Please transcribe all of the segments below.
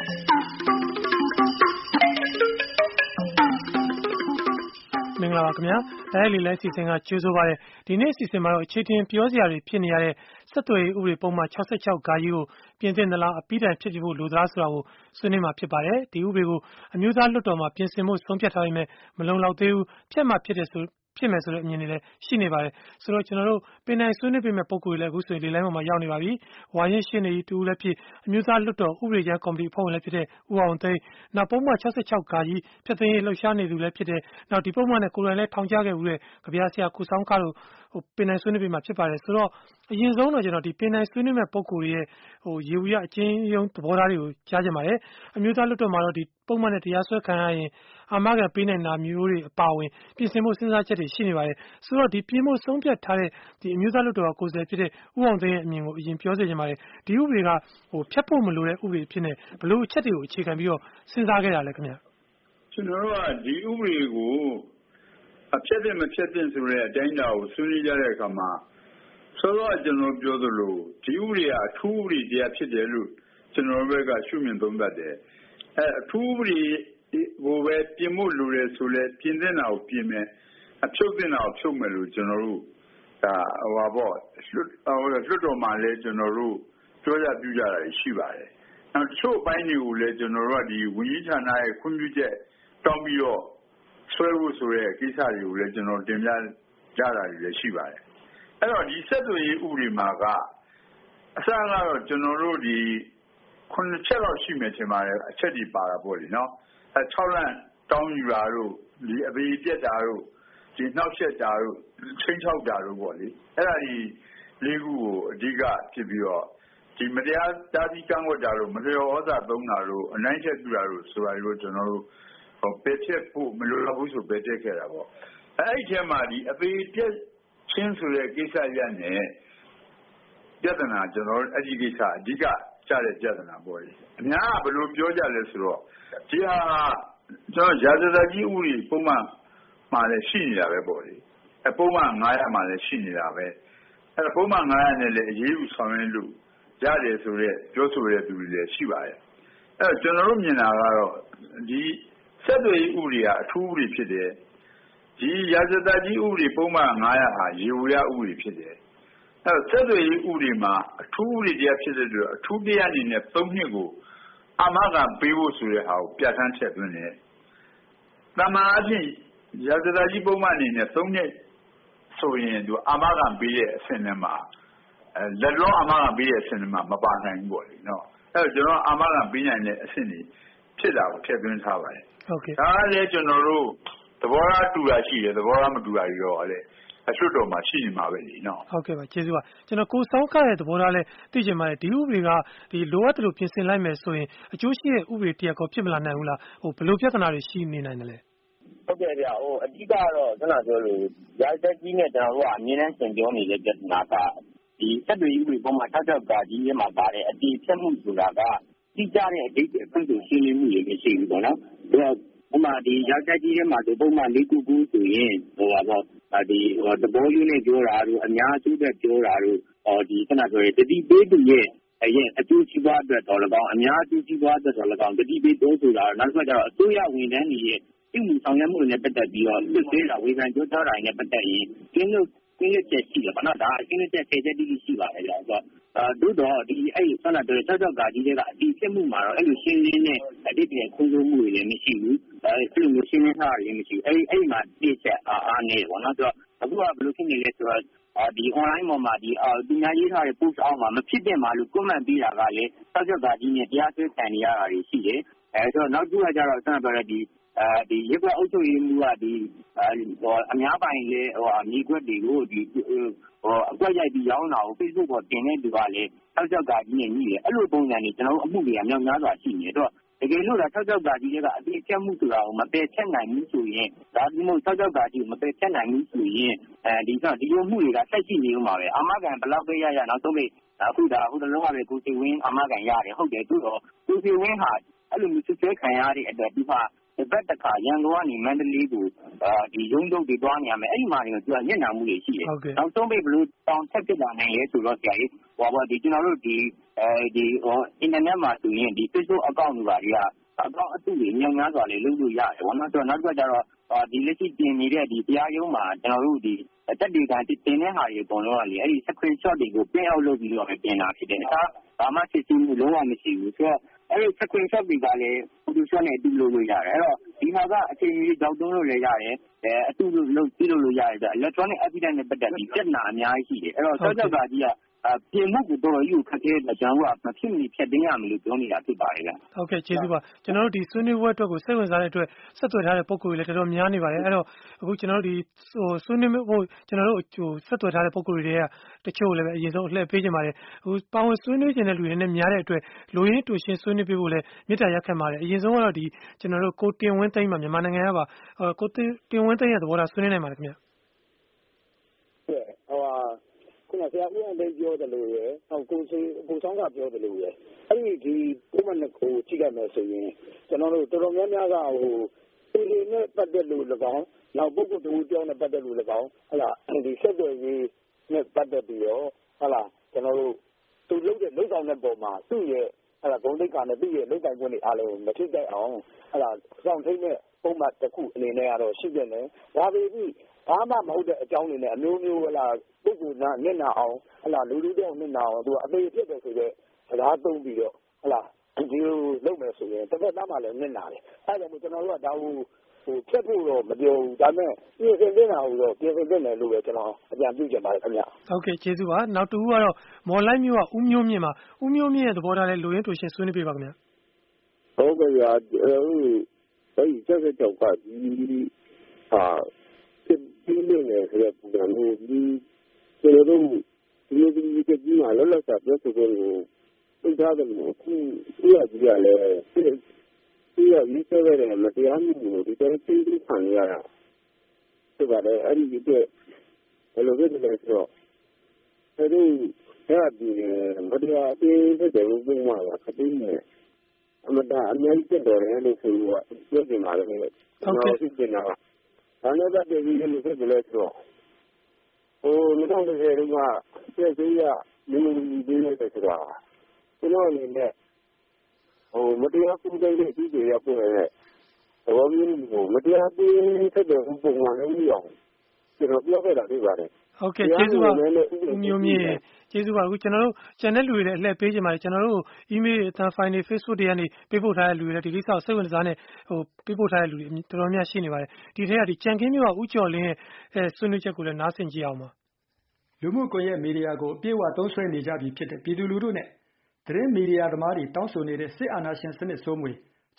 မင်္ဂလာပါခင်ဗျာ။တိုင်းလေလဲစီစဉ်ကကြိုးဆိုပါရစေ။ဒီနေ့စီစဉ်မှာတော့အခြေတင်ပြောစရာတွေဖြစ်နေရတဲ့ဆက်သွယ်ရေးဥပဒေပုံမှန်66ဂါကြီးကိုပြင်သင့်သလားအပြီးတိုင်ဖြစ်ဖို့လိုသလားဆိုတာကိုဆွေးနွေးမှာဖြစ်ပါတယ်။ဒီဥပဒေကိုအမျိုးသားလွှတ်တော်မှာပြင်ဆင်ဖို့ဆုံးဖြတ်ထားပေမဲ့မလုံလောက်သေးဘူး။ဖြစ်မယ်ဆိုတဲ့အမြင်တွေလည်းရှိနေပါတယ်။ဆိုတော့ကျွန်တော်တို့ပင်နိုင်ဆွေးနွေးပေးမဲ့ပုံကိုယ်တွေလည်းအခုဆိုရင်လေလိုင်းပေါ်မှာရောက်နေပါပြီ။ဝါရင်ရှင်းနေတူလည်းဖြစ်အမျိုးသားလွှတ်တော်ဥပဒေကျမ်းကော်မတီအဖွဲ့ဝင်လည်းဖြစ်တဲ့ဦးအောင်သိန်းနောက်ပုံမှန်66ဂါကြီးဖျက်သိမ်းရေးလှုပ်ရှားနေသူလည်းဖြစ်တဲ့နောက်ဒီပုံမှန်နဲ့ကိုယ်တိုင်လည်းထောင်ချခဲ့ဦးတဲ့ကြပြဆရာကုဆောင်ခါတို့ပင်နိုင်ဆွေးနွေးပေးမှာဖြစ်ပါတယ်ဆိုတော့အရင်ဆုံးတော့ကျွန်တော်ဒီပင်နိုင်ဆွေးနွေးမဲ့ပုံကိုယ်တွေရဲ့ရေဝရအချင်းယုံသဘောထားတွေကိုကြားကြပါတယ်အမျိုးသားလွှတ်တော်မှာတော့ဒီပုံမှန်နဲ့တရားစွဲခံရရင်အာမခံပေးနိုင်တာမျိုးတွေအပါအဝင်ပြင်ဆင်မှုစဉ်းစားချက်တွေရှိနေပါတယ်ဆိုတော့ဒီပြင်ဖို့ဆုံးဖြတ်ထားတဲ့ဒီအမျိုးသားလွှတ်တော်ကကိုယ်စားလှယ်ဖြစ်တဲ့ဦးအောင်သိန်းရဲ့အမြင်ကိုအရင်ပြောစေချင်ပါတယ်ဒီဥပဒေကဖြတ်ဖို့မလိုတဲ့ဥပဒေဖြစ်နေဘလို့အချက်တွေကိုအခြေခံပြီးတော့စဉ်းစားခဲ့တာလဲခင်ဗျကျွန်တော်တို့ကဒီဥပဒေကိုအဖြတ်တဲ့မဖြတ်တဲ့ဆိုတဲ့အတိုင်းအတာကိုဆွေးနွေးကြတဲ့အခါမှာဆိုတော့ကျွန်တော်ပြောသလိုဒီဥပဒေကအထူးဥပဒေတရားဖြစ်တယ်လို့ကျွန်တော်ဘက်ကရှုမြင်သုံးသပ်တယ်အထူးဥပဒေကိုပဲပြင်ဖို့လိုတယ်ဆိုလဲပြင်တဲ့နာကိုပြင်မယ်အဖြုတ်တဲ့နာကိုဖြုတ်မယ်လို့ကျွန်တော်တို့ဒါလွှတ်တော်မှာလည်းကျွန်တော်တို့ပြောကြပြကြတာရှိပါတယ်နောက်တချို့အပိုင်းတွေကိုလည်းကျွန်တော်တို့ကဒီဝန်ကြီးဌာနရဲ့ခွင့်ပြုချက်တောင်းပြီးတော့ဆွဲဖို့ဆိုတဲ့ကိစ္စတွေကိုလည်းကျွန်တော်တင်ပြကြတာတွေလည်းရှိပါတယ်အဲ့တော့ဒီဆက်သွယ်ရေးဥပဒေမှာကအစကတော့ကျွန်တော်တို့ဒီ9ချက်လောက်ရှိမယ်ထင်ပါတယ်အချက်ဒီပါတာပေါ့လေနော်6လမ်းတောင်းယူတာတို့ဒီအပေပြက်တာတို့ဒီနှောက်ရက်တာတို့ချင်းချောက်တာတို့ပေါ့လေအဲ့ဒါဒီ၄ခုကိုအဓိကဖြစ်ပြီးတော့ဒီမတရားတားဆီးကန့်ကွက်တာတို့မလျော်ဩဇာသုံးတာတို့အနိုင်ချက်ပြတာတို့ဆိုတာတို့ကျွန်တော်တို့ပယ်ချက်ဖို့မလိုတော့ဘူးဆိုပယ်ချက်ခဲ့တာပေါ့အဲ့ဒီထဲမှာဒီအပေပြက်ချင်းဆိုတဲ့ကိစ္စရပ်နဲ့ပြဿနာကျွန်တော်အဲ့ဒီကိစ္စအဓိကကြတဲ့ပြဿနာပေါ့လေအများကဘယ်လိုပြောကြလဲဆိုတော့ဒီဟာကျွန်တော်ရာဇသကြီးဥပဒေပုံမှန်မှာလည်းရှိနေတာပဲပေါ့လေပုံမှန်900မှာလည်းရှိနေတာပဲအဲ့ပုံမှန်900နဲ့လည်းအရေးယူဆောင်ရွက်လို့ရတယ်ဆိုတော့ပြောဆိုတဲ့သူတွေလည်းရှိပါတယ်အဲ့ကျွန်တော်တို့မြင်တာကတော့ဒီဆက်သွယ်ရေးဥပဒေကအထူးဥပဒေဖြစ်တယ်ဒီရာဇသကြီးဥပဒေပုံမှန်900ဟာရေဝရဥပဒေဖြစ်တယ်အဲ့ဆက်သွယ်ရေးဥပဒေမှာအထူးဥပဒေတရားဖြစ်တဲ့အတွက်အထူးတရားအနေနဲ့3နှစ်ကိုအာမခံပေးဖို့ဆိုတဲ့ဟာကိုပြဋ္ဌာန်းချက်သွင်းတယ်။တမန်အဖြစ်ရာဇသကြီးပုံမှန်အနေနဲ့3နှစ်ဆိုရင်သူအာမခံပေးတဲ့အဆင့်နဲ့မှာလက်လုံးအာမခံပေးတဲ့အဆင့်နဲ့မှာမပါနိုင်ဘူးပေါ့လေနော်။အဲ့တော့ကျွန်တော်အာမခံပေးနိုင်တဲ့အဆင့်တွေဖြစ်တာကိုထည့်သွင်းထားပါတယ်။ဟုတ်ကဲ့။ဒါလည်းကျွန်တော်တို့သဘောထားတူတာရှိတယ်သဘောထားမတူတာတွေရောလည်းအဆွတ်တော်မှာရှိနေမှာပဲလေနော်ဟုတ်ကဲ့ပါကျေးဇူးပါကျွန်တော်ကိုစောင်းခတဲ့သဘောထားလဲသိချင်ပါတယ်ဒီဥပဒေကဒီလိုအပ်တယ်လို့ပြင်ဆင်လိုက်မယ်ဆိုရင်အကျိုးရှိတဲ့ဥပဒေတရက်ကောဖြစ်မလာနိုင်ဘူးလားဘယ်လိုပြဿနာတွေရှိနေနိုင်တယ်လဲဟုတ်ကဲ့ဗျအဓိကတော့ကျွန်တော်ပြောလို့ရာဇသက်ကြီးနဲ့ကျွန်တော်တို့ကအမြင်နဲ့ဆင်ပြောနေတဲ့ပြဿနာကဒီဆက်တွေဥပဒေပုံမှန်66ကကြီးရဲ့မှာပါတဲ့အတိဖြတ်မှုဆိုတာကတိကျတဲ့အဓိပ္ပာယ်ဖွင့်ဆိုရှင်းလင်းမှုတွေမရှိဘူးပေါ့နော်ဥပမာဒီရာဇသက်ကြီးရဲ့မှာဆိုပုံမှန်499ဆိုရင်ဒီသဘောယူနဲ့ပြောတာတို့အများစုတဲ့ပြောတာတို့ဒီခဏပြောရတတိပေးသူရဲ့အကျိုးစီးပွားအတွက်တော်၎င်းအများအကျိုးစီးပွားအတွက်တော်၎င်းတတိပေးတိုးဆိုတာနောက်တစ်ခါကျတော့အစိုးရဝန်ထမ်းတွေရဲ့ပြုမှုဆောင်ရွက်မှုတွေနဲ့ပတ်သက်ပြီးတော့စစ်ဆေးတာဝေဖန်ကြိုးစားတာနဲ့ပတ်သက်ရင်ကျင်းလို့ချက်ရှိတယ်ဘာလို့ဒါအရှင်းချက်10ချက်တိတိရှိပါတယ်ကြာဆိုတော့တို့တော့ဒီအဲ့ဆန္ဒတွေ66ကကြီးတွေကအတီးဖြစ်မှုမှာတော့အဲ့လိုရှင်းလင်းတဲ့အတိတ်ရဲ့ခုံးဆုံးမှုတွေလည်းမရှိဘူးအဲ့လိုရှင်းလင်းထားတာလည်းမရှိဘူးအဲ့မှာတိချက်အားနေပေါ့နော်ဆိုတော့အခုကဘယ်လိုဖြစ်နေလဲဆိုတော့ဒီ online ပေါ်မှာဒီသူများရေးထားတဲ့ post အောက်မှာမဖြစ်တဲ့မှာလို့ comment ပေးတာကလည်း66ကကြီးနဲ့တရားစွဲခံနေရတာတွေရှိတယ်ဆိုတော့နောက်တစ်ခုကကျတော့ဆန္ဒပြောတဲ့ဒီရေကွက်အုပ်ချုပ်ရေးမှုကဒီအများပိုင်လေမြေကွက်တွေကိုဒီအကွက်ရိုက်ပြီးရောင်းတာကို Facebook ပေါ်တင်တဲ့သူကလည်း66ကကြီးနဲ့ညှိတယ်အဲ့လိုပုံစံတွေကျွန်တော်တို့အမှုတွေကမြောက်များစွာရှိနေတယ်တော့တကယ်လို့ဒါ66ကကြီးတွေကအတိအကျမှုဆိုတာကိုမပယ်ချက်နိုင်ဘူးဆိုရင်ဒါဒီမို့66ကကြီးကိုမပယ်ချက်နိုင်ဘူးဆိုရင်ဒီလိုမှုတွေကဆက်ရှိနေဦးမှာပဲအာမခံဘလောက်ပဲရနောက်ဆုံးပဲအခုဒါဟိုတလုံးကပဲကိုစီဝင်းအာမခံရတယ်ဟုတ်တယ်သူတော့ကိုစီဝင်းဟာအဲ့လိုမျိုးဆွဲခံရတဲ့အတွက်ဒီမှာတစ်ပတ်တစ်ခါရန်ကုန်ကနေမန္တလေးကိုဒီရုံးချုပ်တွေတွားနေရမယ်အဲ့ဒီမှာနေသူကညံ့နာမှုတွေရှိတယ်နောက်ဆုံးပိတ်ဘလို့တောင်ဆက်ဖြစ်လာနိုင်ရဲဆိုတော့ဆရာကြီးဒီကျွန်တော်တို့ဒီအင်တာနက်မှာဆိုရင်ဒီ Facebook account တွေပါတွေကaccount အတုတွေညံ့များစွာလေးလုပ်လို့ရတယ်ဘာမှဆိုတော့နောက်တစ်ခါကျတော့ဒီလက်ရှိတင်နေတဲ့ဒီတရားရုံးမှာကျွန်တော်တို့ဒီတက်တွေကတင်တဲ့ဟာတွေအကုန်လုံးကလေအဲ့ဒီ screenshot တွေကို print out လုပ်ပြီးတော့ပဲပြင်တာဖြစ်တယ်ဒါဘာမှစစ်ဆေးမှုလုံးဝမရှိဘူးဆိုတော့အဲ့ဒီ screenshot တွေကလည်း Photoshop နဲ့အတူလုပ်လို့ရတယ်အဲ့တော့ဒီဟာကအချိန်ကြီးကြောက်တုံးလို့လည်းရတယ်အတူလုပ်ပြီးလို့ရတယ်ဆိုတော့ electronic evidence နဲ့ပတ်သက်ပြီးပြဿနာအများကြီးရှိတယ်အဲ့တော့ဆောက်ကြောက်ကကြီးကပြင်မှုကိုတော့ယူခက်ခဲတဲ့ကျွန်တော်ကမဖြစ်မနေဖြတ်သိမ်းရမယ်လို့ပြောနေတာဖြစ်ပါတယ်ဗျဟုတ်ကဲ့ကျေးဇူးပါကျွန်တော်တို့ဒီဆွေးနွေးပွဲအတွက်ကိုစိတ်ဝင်စားတဲ့အတွက်ဆက်သွယ်ထားတဲ့ပုံကိုယ်တွေလည်းတော်တော်များနေပါတယ်အဲ့တော့အခုကျွန်တော်တို့ဒီဆွေးနွေးဖို့ကျွန်တော်တို့ဆက်သွယ်ထားတဲ့ပုံကိုယ်တွေကတချို့လည်းပဲအရင်ဆုံးအလှည့်ပေးကြပါတယ်အခုပါဝင်ဆွေးနွေးခြင်းတဲ့လူတွေနဲ့များတဲ့အတွက်လူရင်းတူရှင်ဆွေးနွေးပေးဖို့လည်းမေတ္တာရက်ခံပါတယ်အရင်ဆုံးကတော့ဒီကျွန်တော်တို့ကိုတင်ဝင်းသိမ်းမှာမြန်မာနိုင်ငံကပါကိုတင်ဝင်းသိမ်းရဲ့သဘောထားဆွေးနွေးနိုင်ပါတယ်ခင်ဗျခုနဆရာဦးအောင်သိပြောတယ်လို့ရယ်ဟောကိုဆောင်ကပြောတယ်လို့ရယ်အဲ့ဒီပုံမှန်ကိုကြည့်ရမယ်ဆိုရင်ကျွန်တော်တို့တော်တော်များများကသူတွေနဲ့ပတ်သက်လို့၎င်းနောက်ပုဂ္ဂိုလ်တူတောင်းနဲ့ပတ်သက်လို့၎င်းဟလာဒီဆက်သွယ်ရေးနဲ့ပတ်သက်ပြီးတော့ဟလာကျွန်တော်တို့သူလုပ်တဲ့လုပ်ဆောင်တဲ့ပုံမှာသူ့ရဲ့ဟလာဂုဏ်သိက္ခာနဲ့သူ့ရဲ့လုပ်ကိုင်ခွင့်တွေအားလုံးမထိခိုက်အောင်ဟလာစောင့်ထိန်တဲ့ပုံမှန်တစ်ခုအနေနဲ့ကတော့ရှိတယ်လေဒါပေမဲ့ဘာမှမဟုတ်တဲ့အကြောင်းတွေနဲ့အမျိုးမျိုးဟလာပုဂ္ဂိုလ်နာနစ်နာအောင်ဟလာလူတွေတော့နစ်နာအောင်သူကအသေးဖြစ်တယ်ဆိုတော့စကားသုံးပြီးတော့ဟလာဒီလိုလုပ်မယ်ဆိုရင်တစ်ဖက်သားမှလည်းနစ်နာတယ်အဲဒါကြောင့်ကျွန်တော်တို့ကဒါကိုဖြတ်ဖို့တော့မပြောဘူးဒါပေမဲ့ပြင်ဆင်တင်တာဟိုတော့ပြင်ဆင်တင်တယ်လို့ပဲကျွန်တော်အကြံပြုချင်ပါတယ်ခင်ဗျဟုတ်ကဲ့ကျေးဇူးပါနောက်တူကတော့မော်လိုက်မျိုးကဦးမျိုးမြင့်ပါဦးမျိုးမြင့်ရဲ့သဘောထားလဲလူရင်းတူရှင်ဆွေးနွေးပေးပါခင်ဗျဟုတ်ကဲ့ရာအဲဒီဆက်ကြောက်ကဒီဒီလိုနဲ့ဆိုတဲ့ပုံစံမျိုးဒီကျွန်တော်တို့ဒီကြီးမှာလောလောဆယ်ပြောဆိုဖို့သိထားတယ်လို့အခုဒီရကြီးကလည်းဒီရရေးဆွဲတဲ့မတရားမှုကိုဒီတိုင်းသိသိခံရတာဆိုပါတယ်အဲ့ဒီအတွက်ဘယ်လိုဖြစ်လဲဆိုတော့အဲ့ဒီမတရားအင်းတဲ့ဘုံမှာခတိနဲ့အမတာအများကြီးတက်တော်တယ်လို့ဆိုတော့ပြောနေပါလေဟုတ်ကဲ့ဖြစ်နေတာဘာလို့လဲဒီလိုဖြစ်လဲဆိုတော့2010တုန်းကဆက်သေးရမြို့ကြီးနေတဲ့ဆိုတာကျွန်တော်အနေနဲ့မတရားကူးတဲ့ဒီတွေရပို့ရဲဘောမင်းကိုမတရားကူးတဲ့ပုံမှန်လေးအောင်ကျွန်တော်ပြောခဲ့တာတွေ့ပါတယ်ဟုတ်ကဲ့ကျေးဇူးပါဦးမျိုးမြင့်ကျေးဇူးပါအခုကျွန်တော်တို့ channel လူတွေလည်းအလှည့်ပေးကြပါတယ်ကျွန်တော်တို့ email အသံ file တွေ Facebook တွေကနေပေးပို့ထားတဲ့လူတွေလည်းဒီကိစ္စကိုစိတ်ဝင်စားနေပေးပို့ထားတဲ့လူတွေတော်တော်များရှိနေပါတယ်ဒီထက်ကဒီကြံခင်းမျိုးကဦးကျော်လင်းရဲ့ဆွေးနွေးချက်ကိုလည်းနားဆင်ကြည့်အောင်ပါလူမှုကွန်ရက်မီဒီယာကိုအပြည့်အဝသုံးစွဲနေကြပြီဖြစ်တဲ့ပြည်သူလူထုနဲ့သတင်းမီဒီယာသမားတွေတောင်းဆိုနေတဲ့စစ်အာဏာရှင်စနစ်စိုးမွေ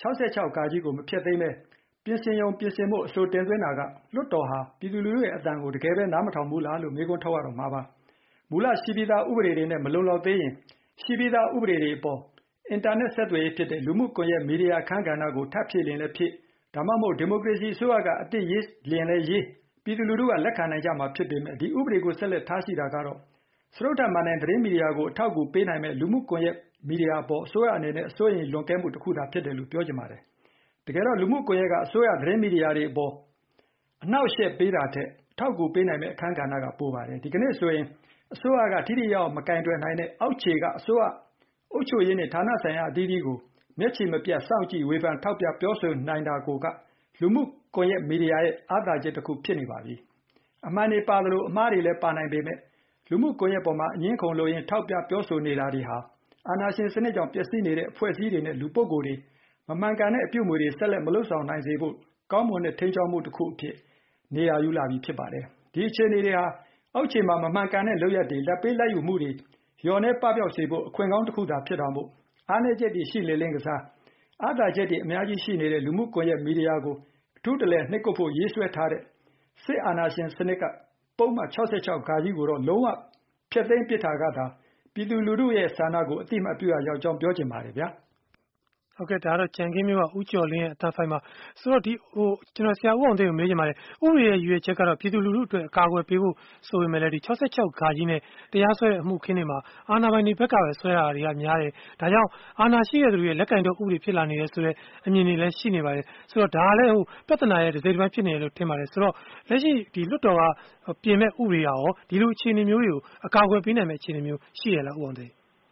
66ကာကြီးကိုမဖျက်သိမ်းပဲပြင်ဆင်မှုအဆိုတင်သွင်းတာကလွတ်တော်ဟာပြည်သူလူထုရဲ့အသံကိုတကယ်ပဲနားမထောင်ဘူးလားလို့မေးခွန်းထုတ်ရတော့မှာပါမူလရှိပြီးသားဥပဒေတွေနဲ့မလုံလောက်သေးရင်ရှိပြီးသားဥပဒေတွေအပေါ်အင်တာနက်ဆက်သွယ်ရေးဖြစ်တဲ့လူမှုကွန်ရက်မီဒီယာအခမ်းကဏ္ဍကိုထပ်ဖြည့်လင်လည်းဖြစ်ဒါမှမဟုတ်ဒီမိုကရေစီအစိုးရကအတစ်ရေးလင်လည်းရေးပြည်သူလူထုကလက်ခံနိုင်ကြမှာဖြစ်ပေမဲ့ဒီဥပဒေကိုဆက်လက်ထားရှိတာကတော့စရုပ်ထမှန်တဲ့သတင်းမီဒီယာကိုအထောက်အကူပေးနိုင်မဲ့လူမှုကွန်ရက်မီဒီယာပေါ်အစိုးရအနေနဲ့အစိုးရလွန်ကဲမှုတစ်ခုသာဖြစ်တယ်လို့ပြောချင်ပါတယ်တကယ်တော့လူမှုကွန်ရက်ကအစိုးရသတင်းမီဒီယာတွေအပေါ်အနှောက်အယှက်ပေးတာတဲ့ထောက်ကူပေးနိုင်မဲ့အခမ်းကဏ္ဍကပိုပါတယ်ဒီကနေ့ဆိုရင်အစိုးရကထိထိရောက်မကင်တွယ်နိုင်တဲ့အောက်ခြေကအစိုးရအုပ်ချုပ်ရေးနဲ့ဌာနဆိုင်ရာအသီးသီးကိုမျက်ခြေမပြတ်စောင့်ကြည့်ဝေဖန်ထောက်ပြပြောဆိုနိုင်တာကိုကလူမှုကွန်ရက်မီဒီယာရဲ့အားသာချက်တစ်ခုဖြစ်နေပါပြီအမှန်တွေပါသလိုအမှားတွေလည်းပါနိုင်ပေမဲ့လူမှုကွန်ရက်ပေါ်မှာအငင်းခုန်လို့ရင်ထောက်ပြပြောဆိုနေတာတွေဟာအာဏာရှင်စနစ်ကြောင့်ပျက်စီးနေတဲ့အဖွဲ့အစည်းတွေနဲ့လူပုဂ္ဂိုလ်တွေမမှန်ကန်တဲ့အပြုအမူတွေဆက်လက်မလုပ်ဆောင်နိုင်စေဖို့ကောင်းမွန်တဲ့ထိန်းချုပ်မှုတစ်ခုအဖြစ်နေရာယူလာပြီဖြစ်ပါတယ်ဒီအခြေအနေတွေဟာအောက်ခြေမှာမမှန်ကန်တဲ့လုပ်ရက်တွေလက်ပေးလက်ယူမှုတွေလျော်နှဲပပျောက်စေဖို့အခွင့်ကောင်းတစ်ခုသာဖြစ်တော်မို့အားနည်းချက်တွေရှိလေလင်းကစားအားသာချက်တွေအများကြီးရှိနေတဲ့လူမှုကွန်ရက်မီဒီယာကိုအထူးတလဲနှိပ်ကွပ်ဖို့ရေးဆွဲထားတဲ့စစ်အာဏာရှင်စနစ်ကပုံမှန်66ကာကြီးကိုတော့လုံးဝဖျက်သိမ်းပစ်တာကသာပြည်သူလူထုရဲ့ဆန္ဒကိုအတိမတ်ပြုရရောက်ကြောင်းပြောချင်ပါတယ်ဗျာဟုဟုတ်ကဲ့ဒါကတော့ကြံခင်းမျိုးကဥကျော်လင်းရဲ့အတန်းဖိုင်မှာဆိုတော့ဒီကျွန်တော်ဆရာဦးအောင်သိကိုမေးချင်ပါတယ်ဥပဒေရဲ့ရွေးချက်ကတော့ပြည်သူလူထုအတွက်အကာအကွယ်ပေးဖို့ဆိုပေမဲ့လည်းဒီ66ဂါကြီးနဲ့တရားစွဲတဲ့အမှုခင်းတွေမှာအာဏာပိုင်တွေဘက်ကပဲဆွဲတာတွေကများတယ်ဒါကြောင့်အာဏာရှိတဲ့သူတွေရဲ့လက်ကင်တော့ဥပဒေဖြစ်လာနေတယ်ဆိုတဲ့အမြင်တွေလည်းရှိနေပါတယ်ဆိုတော့ဒါကလည်းပြဿနာရဲ့တစ်စိတ်တစ်ပိုင်းဖြစ်နေတယ်လို့ထင်ပါတယ်ဆိုတော့လက်ရှိဒီလွတ်တော်ကပြင်မဲ့ဥပဒေရောဒီလိုအခြေအနေမျိုးတွေကိုအကာအကွယ်ပေးနိုင်မဲ့အခြေအနေမျိုးရှိရလားဦးအောင်သိ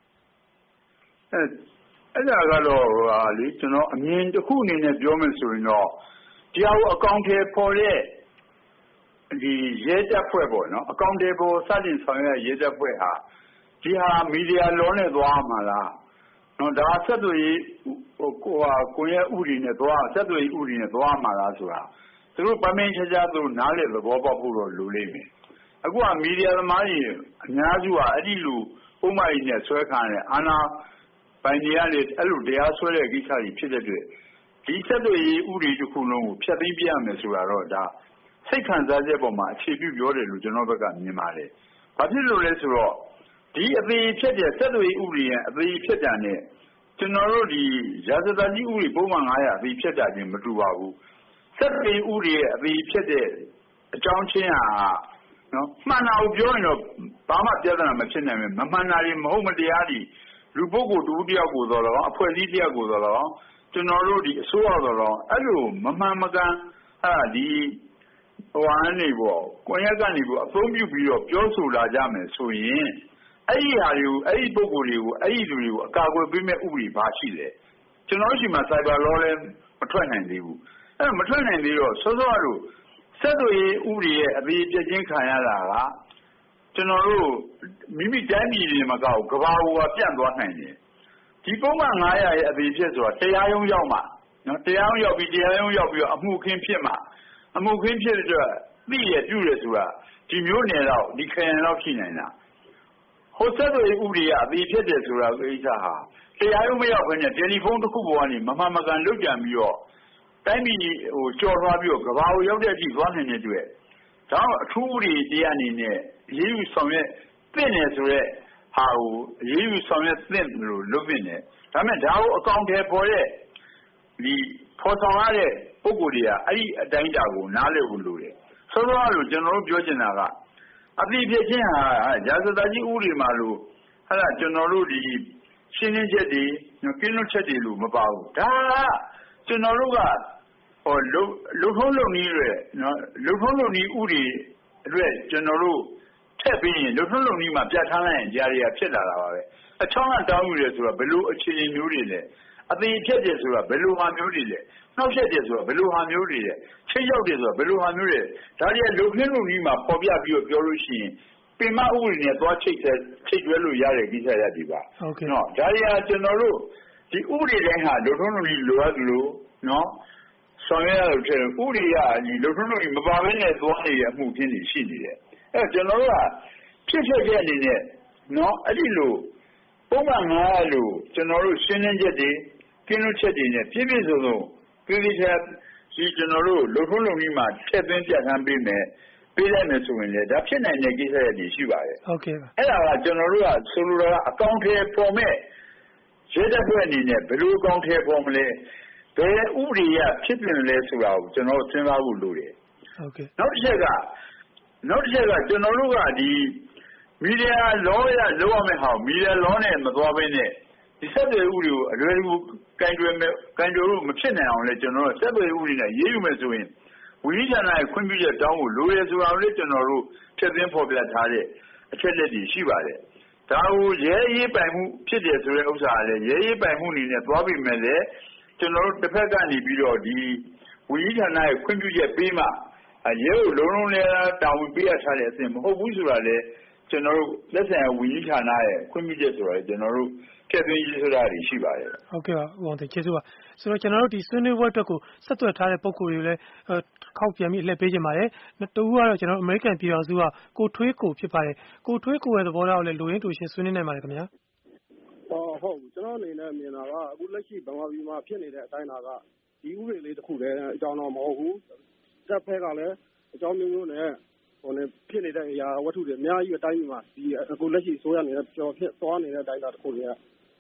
အဲ့ဒါကတော့လေကျွန်တော်အမြင်တစ်ခုအနေနဲ့ပြောမယ်ဆိုရင်တော့တရားကိုအကောင့်ထဲပေါ်တဲ့ဒီရဲတပ်ဖွဲ့ပေါ့နော်အကောင့်ထဲပေါ်စတင်ဆောင်ရွက်ရဲတပ်ဖွဲ့ဟာဒီဟာမီဒီယာလောနဲ့သွားမှာလားနော်ဒါဆက်သွယ်ရေးကိုရဲ့ဥပဒေနဲ့သွားဆက်သွယ်ရေးဥပဒေနဲ့သွားမှာလားဆိုတာသူတို့ပမင်းချာချာသူနားလေသဘောပေါက်ဖို့တော့လိုလိမ့်မယ်အခုကမီဒီယာသမားကြီးအများစုကအဲ့ဒီလိုဥပမာကြီးနဲ့ဆွဲခံရတဲ့အာဏာပိုင်တွေကလည်းအဲ့လိုတရားစွဲတဲ့ကိစ္စကြီးဖြစ်တဲ့အတွက်ဒီဆက်သွယ်ရေးဥပဒေတစ်ခုလုံးကိုဖျက်သိမ်းပြရမယ်ဆိုတာတော့ဒါစိတ်ခံစားချက်ပေါ်မှာအခြေပြုပြောတယ်လို့ကျွန်တော်ဘက်ကမြင်ပါတယ်။ဘာဖြစ်လို့လဲဆိုတော့ဒီအသေးဖြစ်တဲ့ဆက်သွယ်ရေးဥပဒေရဲ့အသေးဖြစ်တာနဲ့ကျွန်တော်တို့ဒီရာဇသကြီးဥပဒေပုံမှန်900အသေးဖြစ်တာချင်းမတူပါဘူး။ဆက်သွယ်ရေးဥပဒေရဲ့အသေးဖြစ်တဲ့အကြောင်းချင်းဟာနော်မှန်တာကိုပြောရင်တော့ဘာမှပြဿနာမဖြစ်နိုင်ဘူးမမှန်တာတွေမဟုတ်မတရားတွေလူပုဂ္ဂိုလ်တူတယောက်ကိုသော်လည်းအဖွဲ့အစည်းတယောက်ကိုသော်လည်းကျွန်တော်တို့ဒီအစိုးရသော်လည်းအဲ့လိုမမှန်မကန်ဒီဟိုအနေနဲ့ပေါ့ကိုရက်ကနေပေါ့အသုံးပြုပြီးတော့ပြောဆိုလာကြမယ်ဆိုရင်အဲ့ဒီဟာတွေကိုအဲ့ဒီပုဂ္ဂိုလ်တွေကိုအဲ့ဒီလူတွေကိုအကာအကွယ်ပေးမဲ့ဥပဒေဘာရှိလဲကျွန်တော်တို့ရှိမှ Cyber Law လည်းမထွက်နိုင်သေးဘူးအဲ့မထွက်နိုင်သေးတော့စောစောလို့ဆက်သွယ်ရေးဥပဒေရဲ့အသေးပြည့်ချင်းခံရတာကကျွန်တော်တို့မိမိတိုင်းပြည်တွေမှာကောက်ကဘာကိုပြန့်သွားနိုင်တယ်ဒီပုံမှန်900ရဲ့အသေးဖြစ်ဆိုတာတရားရုံးရောက်မှနော်တရားရုံးရောက်ပြီးတရားရုံးရောက်ပြီးတော့အမှုခင်းဖြစ်မှအမှုခင်းဖြစ်တဲ့အတွက်သိရပြုရဆိုတာဒီမျိုးနယ်တော့ဒီခရိုင်တော့ရှိနိုင်တာဟိုဆက်သွယ်ရေးဥပဒေကအသေးဖြစ်တယ်ဆိုတာကိစ္စဟာတရားရုံးမရောက်ဘဲနဲ့တယ်လီဖုန်းတစ်ခုပေါ်ကနေမမှန်မကန်လုတ်ကြံပြီးတော့တိုင်းပြည်ဟိုကြော်သွားပြီးတော့ကဘာကိုရောက်တဲ့အထိသွားနိုင်တဲ့အတွက်ဒါအထူးဥပဒေတရားအနေနဲ့ရေးယူဆောင်ရွက်သိနေဆိုတဲ့ဟာကိုရေးယူဆောင်ရွက်သိလို့လုပ်နေတယ်ဒါပေမဲ့ဒါကိုအကောင့်ထဲပေါ်တဲ့ဒီဖော်ဆောင်ရတဲ့ပုံကိုယ်တွေကအဲ့ဒီအတိုင်းတာကိုနားလည်ဖို့လိုတယ်ဆိုတော့လို့ကျွန်တော်တို့ပြောချင်တာကအတိဖြစ်ချင်းဟာရာဇသကြီးဥပဒေမှာလို့ဟာကျွန်တော်တို့ဒီရှင်းလင်းချက်တွေကင်းလွတ်ချက်တွေလို့မပါဘူးဒါကကျွန်တော်တို့ကဟိုလုံထုံးလုံနည်းတွေနော်လုံထုံးလုံနည်းဥပဒေအတွက်ကျွန်တော်တို့ထက်ပြီးရင်လုံထုံးလုံနည်းမှာပြဋ္ဌာန်းလိုက်ရင်ကြားရဖြစ်လာတာပါပဲအချောင်းကတောင်းယူတယ်ဆိုတော့ဘယ်လိုအခြေအနေမျိုးတွေလဲအသေးဖြစ်တယ်ဆိုတာဘယ်လိုဟာမျိုးတွေလဲနှောက်ရက်တယ်ဆိုတာဘယ်လိုဟာမျိုးတွေလဲချိတ်ရောက်တယ်ဆိုတာဘယ်လိုဟာမျိုးတွေဒါတွေကလုံခင်းလုံနည်းမှာပေါ်ပြပြီးတော့ပြောလို့ရှိရင်ပင်မဥပဒေနဲ့သွားချိတ်တွဲလို့ရတဲ့ကိစ္စရပ်တွေပါနော်ဒါတွေကကျွန်တော်တို့ဒီဥပဒေတိုင်းဟာလုံထုံးလုံနည်းလိုအပ်လို့နော်ဆောင်ရွက်ရလို့ဖြစ်တယ်ဥပဒေကဒီလုံထုံးလုံနည်းမပါဘဲနဲ့သွားနေတဲ့အမှုခင်းတွေရှိနေတယ်အဲ့ကျွန်တော်တို့ကဖြစ်တဲ့အနေနဲ့နော်အဲ့ဒီလိုပုံမှန်900လို့ကျွန်တော်တို့ရှင်းလင်းချက်တွေကင်းလွတ်ချက်တွေနဲ့ပြည့်ပြည့်စုံစုံပြည်ပြည်ချက်ဒီကျွန်တော်တို့လုံထုံးလုံနည်းမှာထည့်သွင်းပြဋ္ဌာန်းပေးမယ်ပေးလိုက်မယ်ဆိုရင်လည်းဒါဖြစ်နိုင်တဲ့ကိစ္စတွေရှိပါတယ်ဟုတ်ကဲ့ပါအဲ့ဒါကကျွန်တော်တို့ကဆိုလိုတာကအကောင့်ထဲပေါ်မဲ့ရဲတပ်ဖွဲ့အနေနဲ့ဘယ်လိုအကောင့်ထဲပေါ်မလဲဘယ်ဥပဒေရဖြစ်ပြင်လဲဆိုတာကိုကျွန်တော်စဉ်းစားဖို့လိုတယ်ဟုတ်ကဲ့နောက်တစ်ချက်ကကျွန်တော်တို့ကဒီမီဒီယာလောရလောက်ရမယ့်ဟာမီဒီယာလောနဲ့မသွားဘဲနဲ့ဒီဆက်သွယ်ဥပဒေကိုအလွယ်တကူကင်တွယ်လို့မဖြစ်နိုင်အောင်လဲကျွန်တော်တို့ဆက်သွယ်ဥပဒေနဲ့ရေးယူမယ်ဆိုရင်ဝိညာဉ်နဲ့ခွင့်ပြုချက်တောင်းဖို့လိုရဆိုတာကိုလည်းကျွန်တော်တို့ဖြည့်သွင်းဖော်ပြထားတဲ့အချက်လက်တွေရှိပါတယ်ဒါကိုရဲရေးပိုင်မှုဖြစ်တယ်ဆိုတဲ့ဥစ္စာကလည်းရဲရေးပိုင်မှုအနေနဲ့သွားပြီးမယ်လေကျွန်တော်တို့တစ်ဖက်ကနေပြီးတော့ဒီဝိညာဉ်နဲ့ခွင့်ပြုချက်ပေးမှရဲကိုလုံးလုံးလဲတာဝန်ပေးရထားတဲ့အဆင့်မဟုတ်ဘူးဆိုတာလေကျွန်တော်တို့လက်ဆံဝီဌာနရဲ့ခွင့်ပြုချက်ဆိုတာကျွန်တော်တို့ထည့်သွင်းရေးဆိုတာရှိပါတယ်ဟုတ်ကဲ့ပါဦးအောင်သိကျေးဇူးပါဆိုတော့ကျွန်တော်တို့ဒီဆွေးနွေးပွဲအတွက်ကိုဆက်သွယ်ထားတဲ့ပုံကိုယ်တွေကိုလည်းခောက်ပြန်ပြီးအလှည့်ပေးခြင်းပါတယ်တူကတော့ကျွန်တော်အမေရိကန်ပြည်တော်စုကကိုထွေးကိုဖြစ်ပါတယ်ကိုထွေးကိုရဲ့သဘောထားကိုလည်းလူရင်းတူရှင်းဆွေးနွေးနိုင်ပါတယ်ခင်ဗျာဟုတ်ကျွန်တော်အနေနဲ့မြင်တာကအခုလက်ရှိဗမာပြည်မှာဖြစ်နေတဲ့အတိုင်းအတာကဒီဥပဒေလေးတစ်ခုတည်းအကြောင်းတော့မဟုတ်ဘူးတပ်ဖက်ကလည်းအကြောင်းမျိုးမျိုးနဲ့ဖြစ်နေတဲ့အရာဝတ္ထုတွေအများကြီးအတိုင်းမှာဒီအခုလက်ရှိဆိုရနေတဲ့ကျော်ဖြစ်သွားနေတဲ့အတိုင်းအတာတစ်ခုတွေက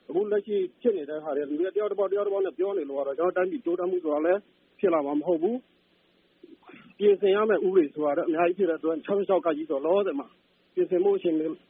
အခုလက်ရှိဖြစ်နေတဲ့ဟာတွေလူတွေတယောက်တစ်ပေါက်နဲ့ပြောနေလို့ကတော့ကျွန်တော်တိုင်းပြည်တိုးတက်မှုဆိုတာလည်းဖြစ်လာမှာမဟုတ်ဘူးပြင်ဆင်ရမယ့်ဥပဒေဆိုတာတော့အများကြီးဖြစ်တဲ့အတွက်66ကကြီးဆိုလောတယ်မှာပြင်ဆင်မှုအချိန်မသိဘူး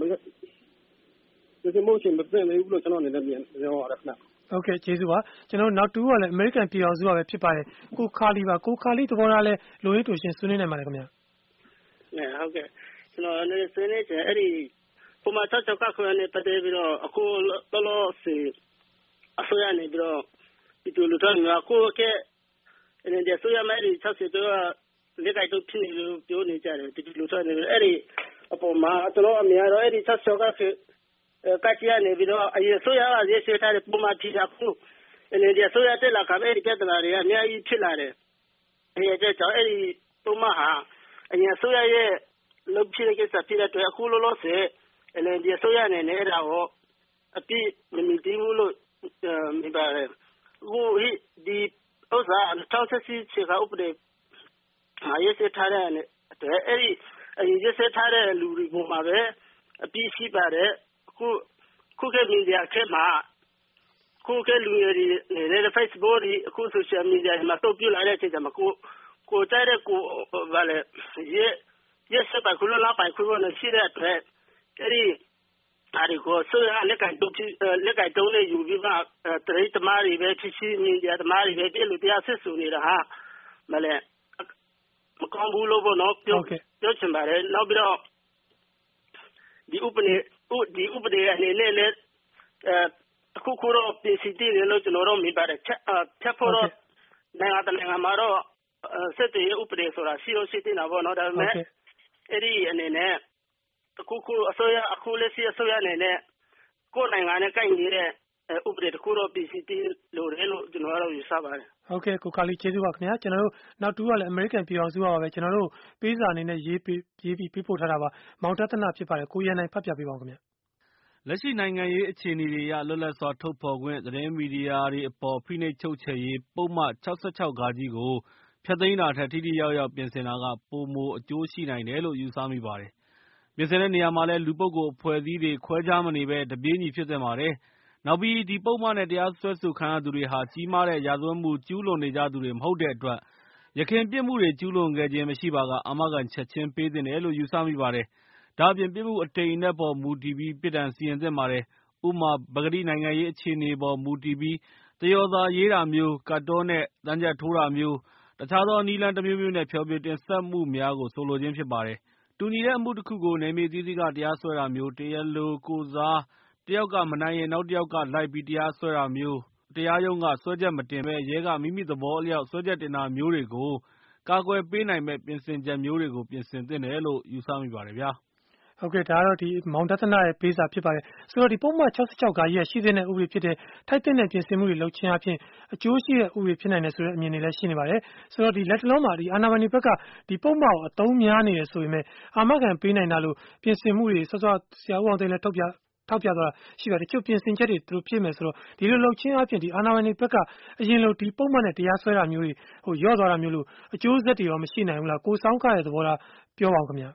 လို့ကျွန်တော်အနေနဲ့မြင်ရတယ်ခင်ဗျဟုတ်ကဲ့ကျေးဇူးပါကျွန်တော်နောက်တူကလည်းအမေရိကန်ပြည်အောင်စုကပဲဖြစ်ပါတယ်ကိုခါလီပါကိုခါလီသဘောထားလဲလိုရင်းတူရှင်ဆွေးနွေးနိုင်ပါတယ်ခင်ဗျဟုတ်ကဲ့ကျွန်တော်လည်းဆွေးနွေးချင်အဲ့ဒီပုံမှန်66ကခွင့်နဲ့ပတ်သက်ပြီးတော့အခုတော်တော်စီအစိုးရနေပြီးတော့ဒီလိုတော့မျိုးကိုကဲအဲဒီဆိုရမယ်ဒီ60တော့လက်ကိုက်တော့ဖြစ်နေလို့ပြောနေကြတယ်ဒီလိုတော့နေအဲ့ဒီအပေါ်မှာကျွန်တော်အများတော့အဲ့ဒီ66ကကတ်ရနေပြီးတော့အရင်ဆိုရကရေးဆွေးထားတဲ့ပုံမှန်ဖြစ်တာခုအဲဒီဆိုရတက်လာကပဲဒီပြဿနာတွေအများကြီးဖြစ်လာတယ်အဲဒီကြောင့်အဲ့ဒီပုံမှန်ဟာအရင်ဆိုရရဲ့လုပ်ဖြစ်တဲ့ကိစ္စဖြစ်တဲ့အတွက်အခုလောလောဆယ်အဲဒီဆိုရနေနေအဲ့ဒါကိုအပြည့်မမီတည်ဘူးလို့မြင်ပါတယ်အခုဒီဥစ္စာ2016ချက်ကဥပဒေရေးဆွဲထားတဲ့အတွက်အဲ့ဒီရေးဆွဲထားတဲ့လူတွေပေါ်မှာပဲအပြည့်ရှိပါတယ်ခုခေတ်မီဒီယာခေတ်မှာခုခေတ်လူတွေနေတဲ့ Facebook တွေအခု social media တွေမှာတုံ့ပြန်လာတဲ့အချိန်မှာကိုတိုက်တဲ့ကိုဗာလေရေးစပါခုလောလာပိုင်ခုလို့ရှိတဲ့အတွက်အဲ့ဒီအားဒီကိုဆိုရလက်ကိုက်တုံးနေယူပြီးမှတရိတ်သမားတွေပဲဖြစ်ရှိမီဒီယာသမားတွေပဲပြလို့တရားစစ်ဆူနေတာဟာမလဲမကောင်းဘူးလို့ပေါ့နော်ပြောချင်ပါတယ်နောက်ပြီးတော့ဒီဥပဒေအနေနဲ့လည်းအခုတော့ပြင်ဆင်တည်တယ်လို့ကျွန်တော်တို့မြင်ပါတယ်ဖြတ်ဖို့တော့နိုင်ငံမှာတော့စစ်တေးဥပဒေဆိုတာရှိလို့ရှိနေတာပေါ့နော်ဒါပေမဲ့အဲ့ဒီအနေနဲ့အခုအစိုးရအခုလက်ရှိအစိုးရအနေနဲ့ကိုယ်နိုင်ငံနဲ့ကိုက်နေတဲ့ဥပဒေတခုတော့ပြင်ဆင်တည်လို့ရတယ်လို့ကျွန်တော်တို့ယူဆပါတယ်ဟုတ်ကဲ့ကိုခါလီကျေးဇူးပါခင်ဗျာကျွန်တော်တို့နောက်တူကလည်းအမေရိကန်ပြည်အောင်စုကပါပဲကျွန်တော်တို့ပေးစာအနေနဲ့ရေးပြီးပို့ထားတာပါမောင်တသနာဖြစ်ပါတယ်ကိုရန်နိုင်ဖတ်ပြပေးပါဦးခင်ဗျာလက်ရှိနိုင်ငံရေးအခြေအနေတွေအရလွတ်လပ်စွာထုတ်ဖော်ခွင့်သတင်းမီဒီယာတွေအပေါ်ဖိနှိပ်ချုပ်ချယ်ရေးပုံမှန်66ဃကိုဖျက်သိမ်းတာထက်ထိထိရောက်ရောက်ပြင်ဆင်တာကပိုမိုအကျိုးရှိနိုင်တယ်လို့ယူဆမိပါတယ်။ပြင်ဆင်တဲ့နေရာမှာလည်းလူပုဂ္ဂိုလ်အဖွဲ့အစည်းတွေခွဲခြားမနေဘဲတပြေးညီဖြစ်သင့်ပါတယ်။နောက်ပြီးဒီပုံမှန်နဲ့တရားစွဲဆိုခံရသူတွေဟာကြီးမားတဲ့ရာဇဝတ်မှုကျူးလွန်နေကြသူတွေမဟုတ်တဲ့အတွက်ယခင်ပြစ်မှုတွေကျူးလွန်ခဲ့ခြင်းမရှိပါကအာမခံချက်ချင်းပေးသင့်တယ်လို့ယူဆမိပါတယ်။ဒါ့အပြင်ပြစ်မှုအတိမ်အနက်ပေါ်မူတည်ပြီးပြစ်ဒဏ်စီရင်သင့်ပါတယ်။ဥပမာပကတိနိုင်ငံရေးအခြေအနေပေါ်မူတည်ပြီးသရော်စာရေးတာမျိုးကတ်တောနဲ့သံချပ်ထိုးတာမျိုးတခြားသောနည်းလမ်းတမျိုးမျိုးနဲ့ဖျော်ဖြေတင်ဆက်မှုများကိုဆိုလိုခြင်းဖြစ်ပါတယ်။တူညီတဲ့အမှုတစ်ခုကိုနယ်မြေအသီးသီးကတရားစွဲတာမျိုးတရားလိုကိုယ်စားတယောက်ကမနိုင်ရင်နောက်တယောက်ကလိုက်ပြီးတရားစွဲတာမျိုးတရားရုံးကစွဲချက်မတင်ဘဲရဲကမိမိသဘောအလျောက်စွဲချက်တင်တာမျိုးတွေကိုကာကွယ်ပေးနိုင်မဲ့ပြင်ဆင်ချက်မျိုးတွေကိုပြင်ဆင်သင့်တယ်လို့ယူဆမိပါတယ်ဗျာဟုတ်ကဲ့ဒါကတော့ဒီမောင်တသနာရဲ့ပေးစာဖြစ်ပါတယ်ဆိုတော့ဒီပုံမှန်66ဃကြီးရရှိတဲ့ဥပဒေဖြစ်တဲ့ထိုက်တဲ့ပြင်ဆင်မှုတွေလုပ်ခြင်းအပြင်အကျိုးရှိတဲ့ဥပဒေဖြစ်နိုင်တယ်ဆိုတဲ့အမြင်တွေလည်းရှိနေပါတယ်ဆိုတော့ဒီလက်တလုံးမှာဒီအာဏာပိုင်တွေဘက်ကဒီပုံမှန်ကိုအသုံးများနေတယ်ဆိုပေမဲ့အာမခံပေးနိုင်တာလို့ပြင်ဆင်မှုတွေစောစောဆရာဦးအောင်သိန်းလည်းထောက်ပြသွားတာရှိပါတယ်တချို့ပြင်ဆင်ချက်တွေသူတို့ဖြစ်မယ်ဆိုတော့ဒီလိုလုပ်ခြင်းအပြင်ဒီအာဏာပိုင်တွေဘက်ကအရင်လိုဒီပုံမှန်နဲ့တရားစွဲတာမျိုးတွေဟိုရော့သွားတာမျိုးလို့အကျိုးဆက်တွေရောမရှိနိုင်ဘူးလားကိုစောင်းခရဲ့သဘောထားပြောပါဦးခင်ဗျာ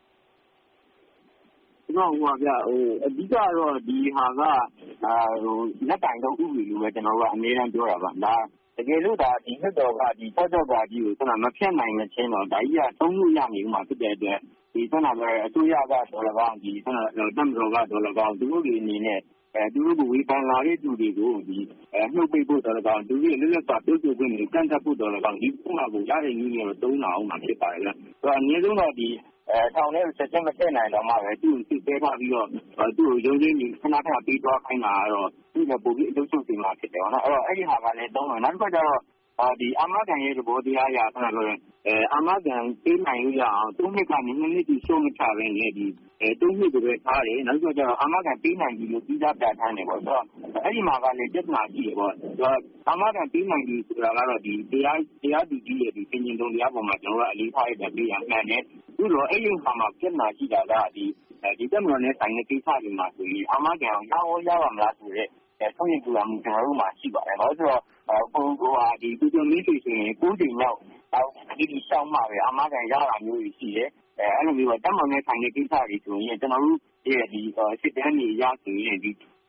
ကျွန်တော်ဗျအဓိကတော့ဒီဟာကလက်တိုင်တော့ဥပဒေလိုပဲကျွန်တော်ကအများအားပြောတာပါဒါတကယ်လို့ဒါဒီနှစ်တော်ကဒီ66ဃကြီးကိုကျွန်တော်မဖြတ်နိုင်မချင်းတော့ဒါကြီးကသုံးလို့ရနေဥမှာဖြစ်တဲ့အတွက်ဒီကျွန်တော်ကအစိုးရကဒေါ်လာပေါင်းဒီကျွန်တော်တမ်တော်ကဒေါ်လာပေါင်းသူတို့တွေအနေနဲ့သူတို့ကိုဝေဖန်လာတဲ့သူတွေကိုဒီနှုတ်ပိတ်ဖို့ဒေါ်လာပေါင်းသူတို့လွတ်လပ်စွာပြောဆိုခွင့်ကိုကန့်သတ်ဖို့ဒေါ်လာပေါင်းဒီပုံမှာကိုရတဲ့နည်းမျိုးတော့သုံးလာအောင်မှာဖြစ်ပါတယ်ဗျ။အနည်းဆုံးတော့ဒီထောင်ထဲကိုချက်ချင်းမထည့်နိုင်တော့မှပဲသူ့ကိုစစ်သေးထားပြီးတော့သူ့ကိုရုံးရင်းကြီးခဏခဏပြီးသွားခိုင်းတာကတော့သူ့လည်းပုံပြီးအလုပ်ချုပ်နေမှာဖြစ်တယ်နော်အဲ့တော့အဲ့ဒီဟာကလည်းသုံးတယ်နောက်တစ်ခါကျတော့ဒီအာမခံရဲ့သဘောတရားအရခဏပြောရင်အာမခံပေးနိုင်ရအောင်၃နှစ်ကနေ2နှစ်တိရှုံးမချပဲနဲ့ဒီ၃နှစ်ကိုပဲထားတယ်နောက်တစ်ခါကျတော့အာမခံပေးနိုင်ပြီလို့ပြီးသားပြဋ္ဌာန်းတယ်ပေါ့ဆိုတော့အဲ့ဒီမှာကလည်းပြဿနာရှိတယ်ပေါ့အာမခံပေးနိုင်ပြီဆိုတာကတော့ဒီတရားသူကြီးရဲ့ဒီပြင်ကျင်တုံတရားပေါ်မှာကျွန်တော်တို့အလေးထားရတဲ့ပြရမှန်တယ်သူတို့အဲ့ဒီမှာပြဿနာရှိတာကဒီတက်မတော်နဲ့ဆိုင်တဲ့ကိစ္စတွေမှာဆိုရင်အာမခံအောင်ရပါမလားဆိုတဲ့ဆုံးဖြတ်မှုကျွန်တော်တို့မှာရှိပါတယ်။ဘာလို့ဆိုတော့ပုံကဒီသူတို့မင်းတွေဆိုရင်9ချိန်မြောက်ဒီရှောင်းမှာပဲအာမခံရတာမျိုးရှိတယ်။အဲ့လိုမျိုးတက်မတော်နဲ့ဆိုင်တဲ့ကိစ္စတွေဆိုရင်ကျွန်တော်တို့ရဲ့ဒီစစ်တမ်းတွေရဆိုရင်ဒီ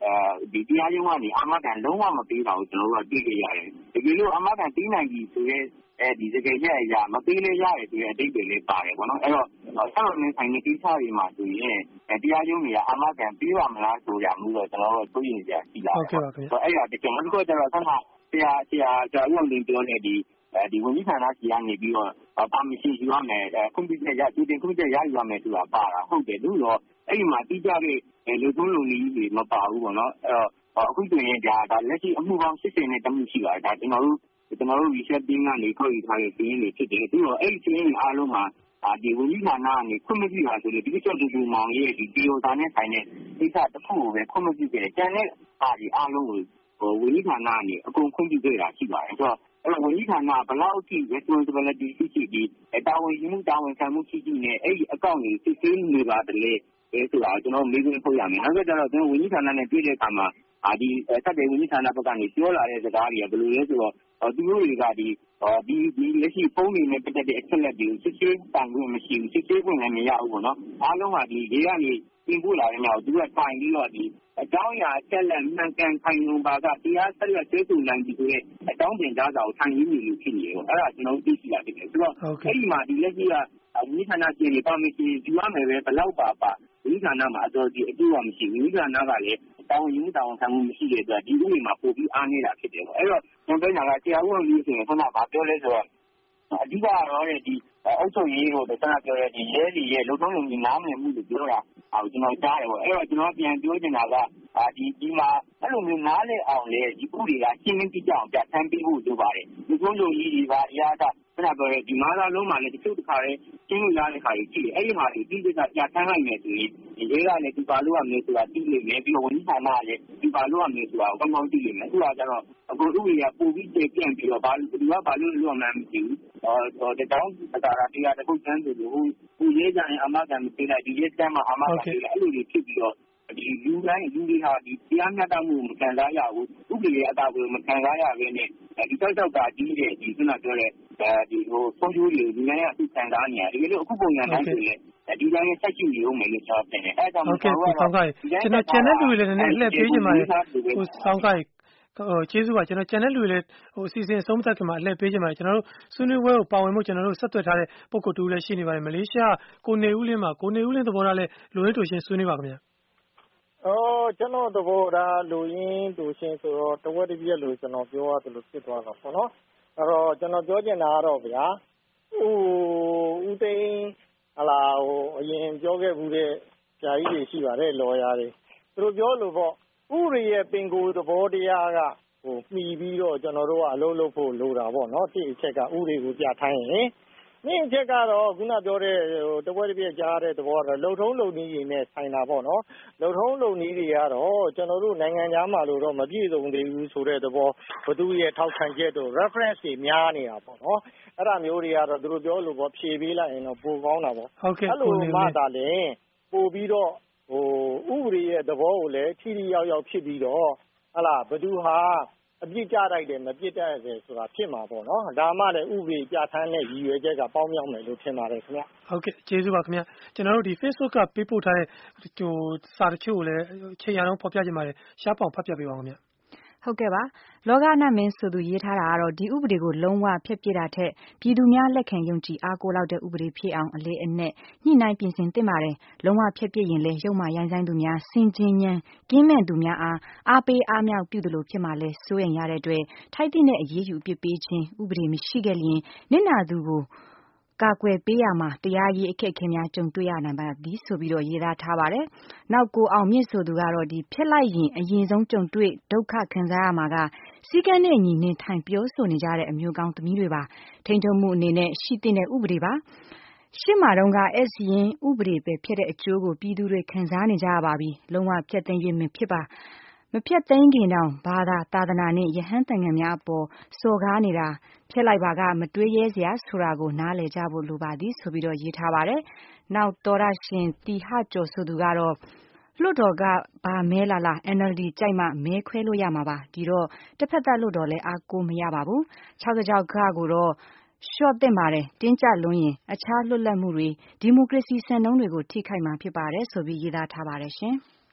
ဒီတရားရုံးကနေအာမခံလုံးဝမပေးတာကိုကျွန်တော်တို့ကတွေ့ကြရတယ်တကယ်လို့အာမခံပေးနိုင်ပြီဆိုရဲဒီစကားချက်အရာမပေးလဲရတယ်ဆိုတဲ့အဓိပ္ပာယ်လေးပါတယ်ပေါ့နော်အဲ့တော့ဆက်လို့နေဆိုင်တဲ့ကိစ္စတွေမှာဆိုရင်တရားရုံးတွေကအာမခံပေးပါမလားဆိုရမှုတော့ကျွန်တော်တို့တွေ့ရကြရှိလာတယ်ပေါ့အဲ့ဒါတကယ်လို့ကျတော့ဆက်မှာဆရာဦးအောင်တင်ပြောနေဒီဝန်ကြီးဌာနစီကနေပြီးတော့ပါမရှင်ယူရမယ်ကွန်ပျူတာရတူတင်ကွန်ပျူတာရယူရမယ်ဆိုတာပါတာဟုတ်တယ်လို့တော့အဲ့ဒီမှာတိကျတဲ့လူသုံးလူနည်းတွေမပါဘူးပေါ့နော်အဲ့တော့အခုဆိုရင်ဒါလက်ရှိအမှုပေါင်း80နဲ့တမှုရှိပါတယ်ဒါကျွန်တော်တို့ research team ကနေခေါ်ယူထားတဲ့စီးရင်တွေဖြစ်တယ်ပြီးတော့အဲ့ဒီစီးရင်အားလုံးမှာဒီဝန်ကြီးဌာနကနေခွင့်မပြုတာဆိုလို့ဒီကိစ္စတူမောင်ရဲ့ဒီပြည်တော်သားနဲ့ဆိုင်တဲ့ကိစ္စတစ်ခုကိုပဲခွင့်မပြုခဲ့တယ်ကျန်တဲ့ဒီအားလုံးကိုဝန်ကြီးဌာနကနေအကုန်ခွင့်ပြုခဲ့တာရှိပါတယ်ဆိုတော့အဲ့တော့ဝန်ကြီးဌာနဘယ်လောက်ထိ responsibility ရှိပြီးတာဝန်ယူမှုတာဝန်ခံမှုရှိနေအဲ့ဒီအကောင့်တွေစစ်ဆေးနေပါတယ်လေဆိုတာကျွန်တော်မေးခွန်းထုတ်ရမယ်နောက်ကျတော့ကျွန်တော်ဝန်ကြီးဌာနနဲ့တွေ့တဲ့အခါမှာဒီဆက်တဲ့ဝန်ကြီးဌာနဘက်ကနေပြောလာတဲ့စကားတွေကဘယ်လိုလဲဆိုတော့သူတို့တွေကဒီလက်ရှိပုံနေနဲ့ပတ်သက်တဲ့အချက်လက်တွေကိုစစ်ဆေးတိုင်ခွင့်မရှိဘူးစစ်ဆေးခွင့်လည်းမရဘူးပေါ့နော်အားလုံးကဒီကနေပြင်ပို့လာတဲ့ညောင်သူကတိုင်ပြီးတော့ဒီအကြောင်းအရာအချက်လက်မှန်ကန်ခိုင်လုံပါကတရားဆက်လက်ဆွေးနွေးနိုင်ပြီဆိုတဲ့အကြောင်းတင်ကြားစာကိုထိုင်ရင်းနေလို့ဖြစ်နေရောအဲ့ဒါကျွန်တော်သိရှိတာဖြစ်တယ်ဆိုတော့အဲ့ဒီမှာဒီလက်ရှိကဝန်ကြီးဌာနရှင်တွေပါမရှင်ယူရမယ်ပဲဘယ်လောက်ပါဝန်ကြီးဌာနမှာအတော်ကြီးအကျိုးကမရှိဘူးဝန်ကြီးဌာနကလည်းတာဝန်ယူမှုတာဝန်ခံမှုမရှိတဲ့အတွက်ဒီဥပဒေမှာပို့ပြီးအားနေတာဖြစ်တယ်ပေါ့အဲ့တော့ကျွန်တော်ပြောတာကဆရာဦးအောင်ကြီးဆိုရင်ခုနကပြောလဲဆိုတော့အဓိကတော့ဒီအုပ်ချုပ်ရေးကိုတခြားပြောတဲ့ဒီရဲတွေရဲ့လုံထုံးလုံကြီးနားမလည်မှုတွေပြောတာကျွန်တော်ကြားတယ်ပေါ့အဲ့တော့ကျွန်တော်ပြန်ပြောချင်တာကဒီမှာအဲ့လိုမျိုးနားလည်အောင်လေဒီဥပဒေကရှင်းလင်းကြည့်ကြအောင်ပြဋ္ဌာန်းပေးဖို့လိုပါတယ်လုံထုံးလုံကြီးတွေပါအရာကခုနပြောတဲ့ဒီမာလာလုံးမှာလည်းတချို့တစ်ခါလေရှင်းလို့ရတဲ့ခါကြီးရှိတယ်အဲ့ဒီမှာဒီကိစ္စပြဋ္ဌာန်းလိုက်မယ်ဆိုရင်ရဲကလည်းဒီပါလို့ရမယ်ဆိုတာသိလိမ့်မယ်ပြီးတော့ဝန်ကြီးဌာနကလည်းဒီပါလို့ရမယ်ဆိုတာကိုကောင်းကောင်းသိလိမ့်မယ်အခုကကျတော့အခုဥပဒေကပို့ပြီးပြန့်ပြီးတော့ဘာလို့လို့မှမသိဘူးဒီတောင်းအတားတရားတစ်ခုတန်းဆိုလို့ဟိုရဲကြရင်အမကန်မသိလိုက်ဒီရဲတန်းမှာအမကန်သိလိုက်အဲ့လိုတွေဖြစ်ပြီးတော့ဒီလူတိုင်းလူတွေဟာဒီတရားမျှတမှုမခံစားရဘူးဥပဒေရဲ့အတားကိုမခံစားရဘဲနဲ့ဒီတောက်ကကြီးတဲ့ဒီခုနပြောတဲ့ဒီဆုံးကျိုးတွေဒီနိုင်ငံအသိခံစားနေရတယ်ဒီလိုအခုပုံစံတိုင်းဆိုရင်ဒီတိုင်းဆက်ရှိနေဦးမယ်လို့ကျွန်တော်ပြောတယ်အဲဒါကြောင့်ကျွန်တော်ကျန်တဲ့လူတွေလည်းနည်းနည်းအလှည့်ပေးချင်ပါတယ်ဟိုဆောင်းကိုက်ကျေးဇူးပါကျွန်တော်ကျန်တဲ့လူတွေလည်းဟိုအစီအစဉ်အဆုံးသတ်ခင်မှာအလှည့်ပေးချင်ပါတယ်ကျွန်တော်တို့ဆွေးနွေးပွဲကိုပါဝင်ဖို့ကျွန်တော်တို့ဆက်သွယ်ထားတဲ့ပုဂ္ဂိုလ်တူလည်းရှိနေပါတယ်မလေးရှားကိုနေဦးလင်းမှာကိုနေဦးလင်းသဘောထားလဲလူရင်းတူရှင်းဆွေးနွေးပါခင်ဗျာကျွန်တော်သဘောထားလူရင်းတူရှင်းဆိုတော့တဝက်တစ်ပြည့်လို့ကျွန်တော်ပြောရတယ်လို့ဖြစ်သွားတာပေါ့နော်အဲ့တော့ကျွန်တော်ပြောချင်တာကတော့ဗျာဦးသိန်းအရင်ပြောခဲ့ဘူးတဲ့ဆရာကြီးတွေရှိပါတယ်လော်ယာတွေသူတို့ပြောလို့ပေါ့ဥရိရဲ့ပင်ကိုယ်သဘောတရားကမှီပြီးတော့ကျွန်တော်တို့ကအလုပ်လုပ်ဖို့လိုတာပေါ့နော်ဒီအချက်ကဥရိကိုပြထိုင်းရင်ဒီအချက်ကတော့ခုနပြောတဲ့တပွဲတစ်ပြည့်ကြားတဲ့သဘောကတော့လုံထုံးလုံနည်းတွေနဲ့ဆိုင်တာပေါ့နော်လုံထုံးလုံနည်းတွေကတော့ကျွန်တော်တို့နိုင်ငံသားမှာလို့တော့မပြည့်စုံသေးဘူးဆိုတဲ့သဘောဘသူရဲ့ထောက်ခံချက်တို့ reference တွေများနေတာပေါ့နော်အဲ့ဒါမျိုးတွေကတော့သူတို့ပြောလို့ပေါ့ဖြေပေးလိုက်ရင်တော့ပိုကောင်းတာပေါ့အဲ့လိုမှသာလေပို့ပြီးတော့ဥပဒေရဲ့သဘောကိုလည်းထိထိရောက်ရောက်ဖြစ်ပြီးတော့ဘသူဟာအပြစ်ကြလိုက်တယ်မပြစ်တတ်ရဆိုတာဖြစ်မှာပေါ့နော်ဒါမှလည်းဥပဒေပြဋ္ဌာန်းတဲ့ရည်ရွယ်ချက်ကပေါင်းမြောက်မယ်လို့ထင်ပါတယ်ခင်ဗျဟုတ်ကဲ့ကျေးဇူးပါခင်ဗျကျွန်တော်တို့ဒီ Facebook ကပေးပို့ထားတဲ့စာတချို့ကိုလည်းချိန်ရအောင်ဖော်ပြကြပါတယ်ရှားပေါင်ဖတ်ပြပေးပါဦးခင်ဗျဟုတ်ကဲ့ပါလောကနာမင်းဆိုသူရေးထားတာကတော့ဒီဥပဒေကိုလုံးဝဖျက်ပစ်တာထက်ပြည်သူများလက်ခံယုံကြည်အားကိုးလောက်တဲ့ဥပဒေဖြစ်အောင်အလေးအနက်ညှိနှိုင်းပြင်ဆင်သင့်ပါတယ်လုံးဝဖျက်ပစ်ရင်လည်းရုပ်မှရိုင်းဆိုင်သူများစင်ကျင်ဉဏ်ကင်းမဲ့သူများအားပေးအားမြောက်ပြုသလိုဖြစ်မှလဲစိုးရိမ်ရတဲ့အတွက်ထိုက်တဲ့အရေးယူအပြစ်ပေးခြင်းဥပဒေမရှိခဲ့လျင်နစ်နာသူကိုကာကွယ်ပေးရမှာတရားရေးအခက်အခဲများကြုံတွေ့ရနိုင်ပါသည်ဆိုပြီးတော့ရေးသားထားပါတယ်။နောက်ကိုအောင်မြင့်ဆိုသူကတော့ဖြစ်လိုက်ရင်အရင်ဆုံးကြုံတွေ့ဒုက္ခခံစားရမှာကစီကံနဲ့ညီနေထိုင်ပြောဆိုနေကြတဲ့အမျိုးကောင်းသမီးတွေပါ။ထိန်းချုပ်မှုအနေနဲ့ရှိတဲ့ဥပဒေပါ။ရှစ်မှာတော့ကရင်ဥပဒေပဲဖြစ်တဲ့အကျိုးကိုပြည်သူတွေခံစားနေကြရပါပြီ။လုံးဝဖျက်သိမ်းရမဖြစ်ပါမဖြတ်သိမ်းခင်တောင်ဘာသာသနာနဲ့ယဟန်တန်ငံများအပေါ်စော်ကားနေတာဖျက်လိုက်ပါကမတွေးရဲစရာဆိုတာကိုနားလည်ကြဖို့လိုပါသည်ဆိုပြီးတော့ရေးထားပါတယ်။နောက်တော်ရရှင်တီဟကျော်ဆိုသူကတော့လွတ်တော်ကဘာမဲလာ NLD ကြိုက်မှမဲခွဲလို့ရမှာပါဒီတော့တစ်ဖက်သက်လွတ်တော်လဲအားကိုးမရပါဘူး66ခါကိုတော့ရှော့တင်ပါတယ်တင်းကြလွန်းရင်အခြားလွတ်လပ်မှုတွေဒီမိုကရေစီစံနှုန်းတွေကိုထိခိုက်မှာဖြစ်ပါတယ်ဆိုပြီးရေးသားထားပါတယ်ရှင်။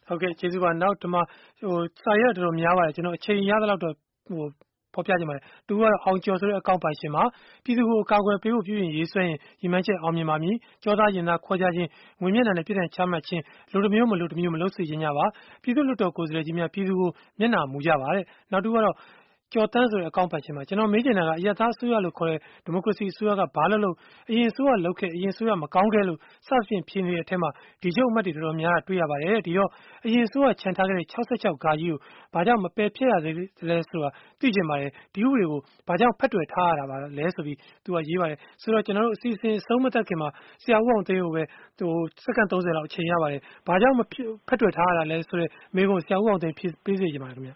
ဟုတ်ကဲ့ကျေးဇူးပါနောက်ဒီမှာစာရက်တော်တော်များပါတယ်ကျွန်တော်အချိန်ရသလောက်တော့ဖော်ပြကြပါတယ်သူကတော့အောင်ကျော်ဆိုတဲ့အကောင့်ပိုင်ရှင်မှာပြည်သူ့ကိုအကာအကွယ်ပေးဖို့ပြုရင်ရေးဆွဲရင်ရည်မှန်းချက်အောင်မြင်ပါမည်ကြောသားရင်သားခွဲခြားခြင်းဝင်မျက်နှာနဲ့ပြည်ထောင်ချမှတ်ခြင်းလူတစ်မျိုးမလုပ်စေခြင်းကြပါပြည်သူ့လွှတ်တော်ကိုယ်စားလှယ်ကြီးများပြည်သူကိုမျက်နှာမူကြပါတဲ့နောက်တစ်ခုကတော့ကျော်တန်းဆိုတဲ့အကောင့်ပိုင်ရှင်မှာကျွန်တော်မေးချင်တာကအရသာအစိုးရလို့ခေါ်တဲ့ဒီမိုကရေစီအစိုးရကဘာလို့အရင်အစိုးရလုပ်ခဲ့အရင်အစိုးရမကောင်းခဲ့လို့စသဖြင့်ဖြေနေတဲ့အထက်မှာဒီချုပ်အမှတ်တွေတော်တော်များတွေ့ရပါတယ်ဒီတော့အရင်အစိုးရခြံထားခဲ့တဲ့66 ဂါကြီးကိုဘာကြောင့်မပယ်ဖျက်ရသေးလဲဆိုတာသိချင်ပါတယ်ဒီဥပဒေကိုဘာကြောင့်ဖက်တွယ်ထားရတာပါလဲဆိုပြီးသူကရေးပါတယ်ဆိုတော့ကျွန်တော်တို့အစီအစဉ်အဆုံးမသက်ခင်မှာဆရာဦးအောင်သိန်းကိုပဲစက္ကန့်30လောက်အချိန်ရပါတယ်ဘာကြောင့်မဖက်တွယ်ထားရတာလဲဆိုတော့မေးခွန်းဆရာဦးအောင်သိန်းပြေးစေချင်ပါတယ်ခင်ဗျ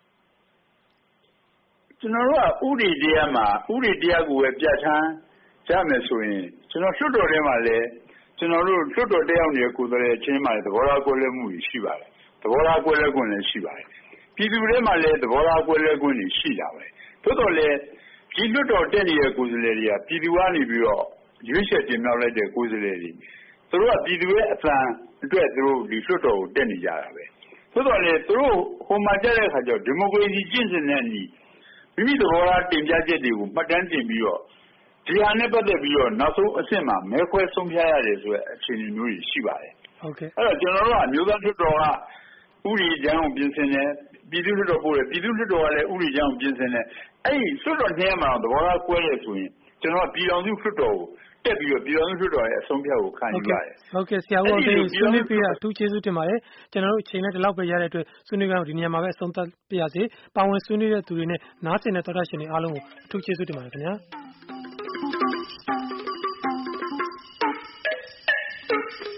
ကျွန်တော်တို့ကဥပဒေတရားမှာဥပဒေတရားကိုပဲပြဋ္ဌာန်းကြမယ်ဆိုရင်ကျွန်တော်လွှတ်တော်ထဲမှာလည်းကျွန်တော်တို့လွှတ်တော်တက်ရောက်နေတဲ့ကိုယ်စားလှယ်ချင်းမှာသဘောထားကွဲလွဲမှုရှိပါတယ်သဘောထားကွဲလွဲခွင့်လည်းရှိပါတယ်ပြည်သူတွေမှာလည်းသဘောထားကွဲလွဲခွင့်ရှိတာပဲသို့တော်လည်းဒီလွှတ်တော်တက်နေတဲ့ကိုယ်စားလှယ်တွေကပြည်သူကနေပြီးတော့ရွေးချယ်တင်မြှောက်လိုက်တဲ့ကိုယ်စားလှယ်တွေသူတို့ကပြည်သူရဲ့အသံအတွက်သူတို့ဒီလွှတ်တော်ကိုတက်နေကြတာပဲသို့တော်လည်းသူတို့ဟိုမှာတက်တဲ့အခါကျတော့ဒီမိုကရေစီကျင့်စဉ်တဲ့ညီမိမိသဘောထားတင်ပြချက်တွေကိုမှတ်တမ်းတင်ပြီးတော့ဒီဟာနဲ့ပတ်သက်ပြီးတော့နောက်ဆုံးအဆင့်မှာမဲခွဲဆုံးဖြတ်ရတယ်ဆိုတဲ့အခြေအနေမျိုးကြီးရှိပါတယ်ဟုတ်ကဲ့အဲ့တော့ကျွန်တော်တို့ကအမျိုးသားလွှတ်တော်ကဥပဒေကြမ်းကိုပြင်ဆင်တယ်ပြည်သူ့လွှတ်တော်ပို့တယ်ပြည်သူ့လွှတ်တော်ကလည်းဥပဒေကြမ်းကိုပြင်ဆင်တယ်အဲ့ဒီလွှတ်တော်ထဲမှာသဘောထားကွဲရဆိုရင်ကျွန်တော်ကပြည်တော်စုလွှတ်တော်ကိုတက်ပြီးတော့ပြည်တော်စုလွှတ်တော်ရဲ့အဆုံးဖြတ်ကိုခံယူရတယ်ဟုတ်ကဲ့ဆရာဦးအောင်သိန်းဆွေးနွေးပေးတာအထူးကျေးဇူးတင်ပါတယ်ကျွန်တော်တို့အချိန်နဲ့ဒီလောက်ပဲရတဲ့အတွက်ဆွေးနွေးကြတော့ဒီနေရာမှာပဲအဆုံးသတ်ပြရစီပါဝင်ဆွေးနွေးတဲ့သူတွေနဲ့နားဆင်တဲ့သောတာရှင်တွေအားလုံးကိုအထူးကျေးဇူးတင်ပါတယ်ခင်ဗျာ